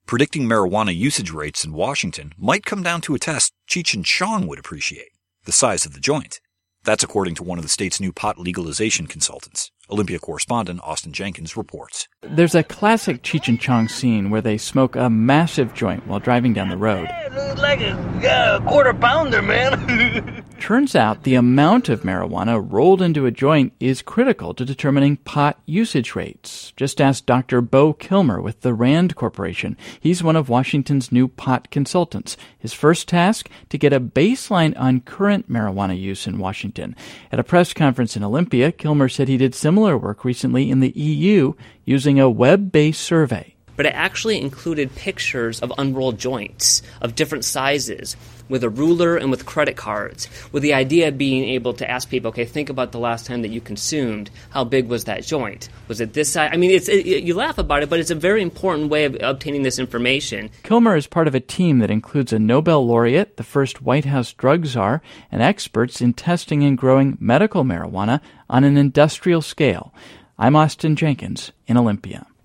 predicting marijuana usage rates in Washington might come down to a test Cheech and Chong would appreciate: the size of the joint. That's according to one of the state's new pot legalization consultants. Olympia correspondent Austin Jenkins reports. There's a classic Cheech and Chong scene where they smoke a massive joint while driving down the road. It looks like a quarter pounder, man. Turns out the amount of marijuana rolled into a joint is critical to determining pot usage rates. Just ask Dr. Bo Kilmer with the RAND Corporation. He's one of Washington's new pot consultants. His first task, to get a baseline on current marijuana use in Washington. At a press conference in Olympia, Kilmer said he did similar work recently in the EU using a web-based survey. But it actually included pictures of unrolled joints of different sizes with a ruler and with credit cards, with the idea of being able to ask people, okay, think about the last time that you consumed. How big was that joint? Was it this size? I mean, you laugh about it, but it's a very important way of obtaining this information. Kilmer is part of a team that includes a Nobel laureate, the first White House drug czar, and experts in testing and growing medical marijuana on an industrial scale. I'm Austin Jenkins in Olympia.